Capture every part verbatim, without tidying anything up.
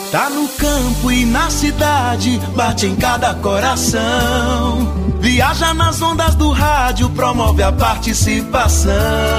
Tá no campo e na cidade, bate em cada coração. Viaja nas ondas do rádio, promove a participação.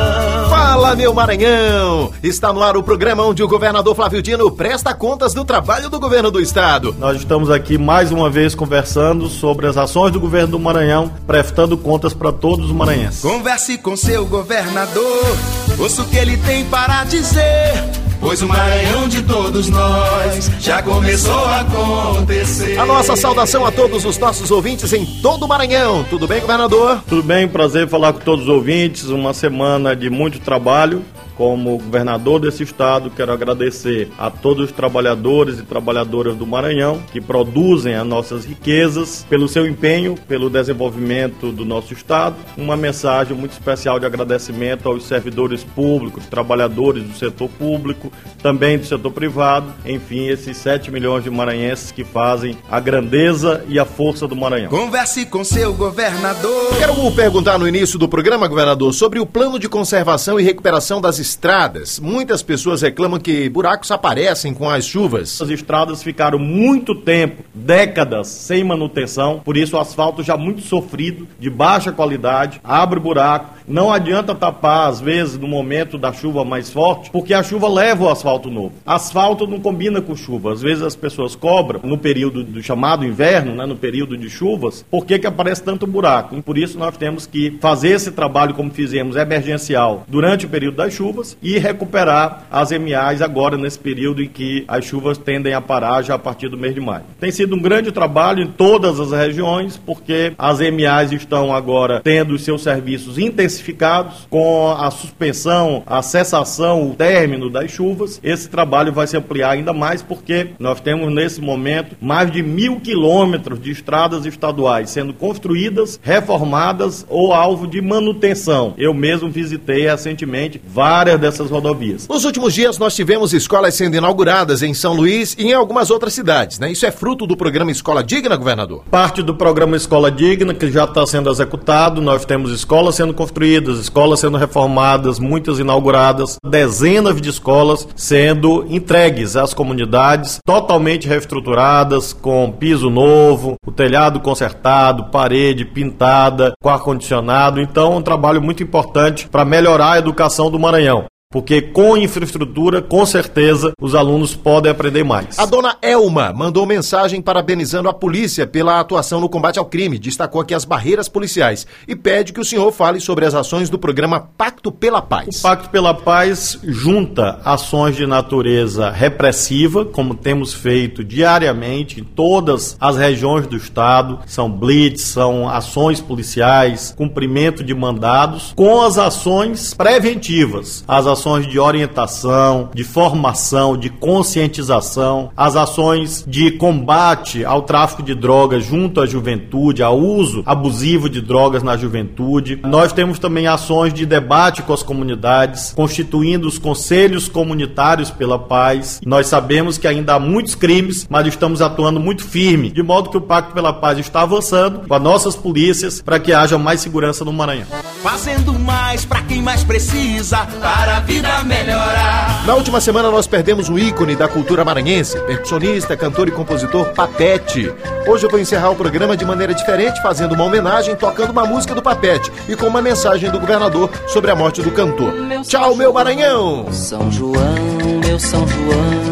Fala, meu Maranhão! Está no ar o programa onde o governador Flávio Dino presta contas do trabalho do governo do estado. Nós estamos aqui mais uma vez conversando sobre as ações do governo do Maranhão, prestando contas para todos os maranhenses. Converse com seu governador, ouça o que ele tem para dizer, pois o Maranhão de todos nós já começou a acontecer. A nossa saudação a todos os nossos ouvintes em todo o Maranhão. Tudo bem, governador? Tudo bem, prazer falar com todos os ouvintes. Uma semana de muito trabalho. Como governador desse estado, quero agradecer a todos os trabalhadores e trabalhadoras do Maranhão que produzem as nossas riquezas, pelo seu empenho, pelo desenvolvimento do nosso estado. Uma mensagem muito especial de agradecimento aos servidores públicos, trabalhadores do setor público, também do setor privado, enfim, esses sete milhões de maranhenses que fazem a grandeza e a força do Maranhão. Converse com seu governador. Quero perguntar no início do programa, governador, sobre o plano de conservação e recuperação das estradas. Muitas pessoas reclamam que buracos aparecem com as chuvas. As estradas ficaram muito tempo, décadas, sem manutenção, por isso o asfalto já muito sofrido, de baixa qualidade, abre buraco, não adianta tapar, às vezes, no momento da chuva mais forte, porque a chuva leva o asfalto novo. Asfalto não combina com chuva, às vezes as pessoas cobram, no período do chamado inverno, né, no período de chuvas, por que que aparece tanto buraco? E por isso nós temos que fazer esse trabalho, como fizemos, emergencial, durante o período das chuvas, e recuperar as M As agora nesse período em que as chuvas tendem a parar já a partir do mês de maio. Tem sido um grande trabalho em todas as regiões, porque as M As estão agora tendo os seus serviços intensificados, com a suspensão, a cessação, o término das chuvas. Esse trabalho vai se ampliar ainda mais, porque nós temos nesse momento mais de mil quilômetros de estradas estaduais sendo construídas, reformadas ou alvo de manutenção. Eu mesmo visitei recentemente várias dessas rodovias. Nos últimos dias nós tivemos escolas sendo inauguradas em São Luís e em algumas outras cidades, né? Isso é fruto do programa Escola Digna, governador? Parte do programa Escola Digna, que já está sendo executado. Nós temos escolas sendo construídas, escolas sendo reformadas, muitas inauguradas, dezenas de escolas sendo entregues às comunidades, totalmente reestruturadas, com piso novo, o telhado consertado, parede pintada, com ar-condicionado. Então, um trabalho muito importante para melhorar a educação do Maranhão. Porque com infraestrutura, com certeza, os alunos podem aprender mais. A dona Elma mandou mensagem parabenizando a polícia pela atuação no combate ao crime, destacou aqui as barreiras policiais e pede que o senhor fale sobre as ações do programa Pacto pela Paz. O Pacto pela Paz junta ações de natureza repressiva, como temos feito diariamente em todas as regiões do estado, são blitz, são ações policiais, cumprimento de mandados, com as ações preventivas, as ações ações de orientação, de formação, de conscientização, as ações de combate ao tráfico de drogas junto à juventude, ao uso abusivo de drogas na juventude. Nós temos também ações de debate com as comunidades, constituindo os conselhos comunitários pela paz. Nós sabemos que ainda há muitos crimes, mas estamos atuando muito firme, de modo que o Pacto pela Paz está avançando com as nossas polícias para que haja mais segurança no Maranhão. Fazendo mais para quem mais precisa, para a vida melhorar. Na última semana nós perdemos um ícone da cultura maranhense, percussionista, cantor e compositor Papete. Hoje eu vou encerrar o programa de maneira diferente, fazendo uma homenagem, tocando uma música do Papete e com uma mensagem do governador sobre a morte do cantor. Meu Tchau, meu Maranhão! São João, meu São João,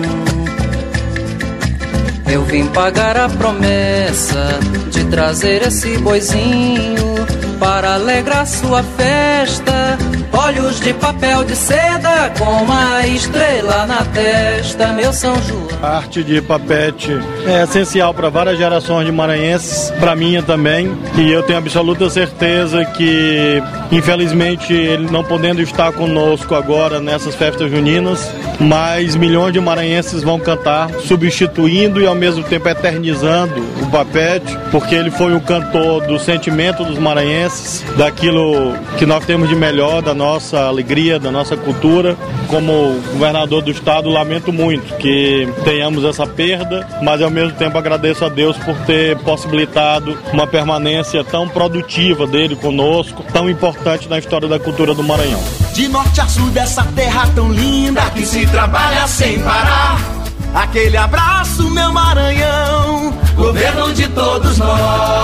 eu vim pagar a promessa de trazer esse boizinho para alegrar sua festa. Olhos de papel de seda com uma estrela na testa, meu São João. A arte de Papete é essencial para várias gerações de maranhenses, para minha também, e eu tenho absoluta certeza que, infelizmente, ele não podendo estar conosco agora nessas festas juninas, mas milhões de maranhenses vão cantar, substituindo e ao mesmo tempo eternizando o Papete, porque ele foi o cantor do sentimento dos maranhenses, daquilo que nós temos de melhor, da nossa alegria, da nossa cultura. Como governador do estado, lamento muito que tenhamos essa perda, mas ao mesmo tempo agradeço a Deus por ter possibilitado uma permanência tão produtiva dele conosco, tão importante na história da cultura do Maranhão. De norte a sul dessa terra tão linda que se trabalha sem parar, Aquele abraço, meu Maranhão, governo de todos nós.